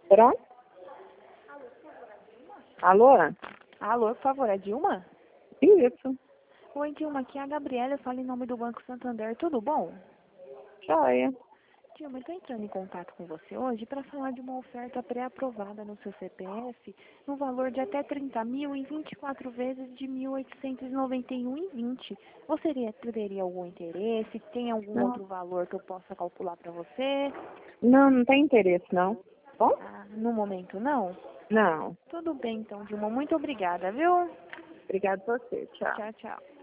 Pronto? Alô? Alô, por favor, é Dilma? Isso. Oi, Dilma, aqui é a Gabriela, eu falo em nome do Banco Santander, tudo bom? Joia. Dilma, eu estou entrando em contato com você hoje para falar de uma oferta pré-aprovada no seu CPF no valor de até 30 mil em 24 vezes de 1.891,20. Você teria algum interesse? Tem algum Não, outro valor que eu possa calcular para você? não tem interesse, não. Bom? Ah, no momento não? Não. Tudo bem então, Dilma, muito obrigada, viu? Obrigado por você. Tchau. Tchau, tchau.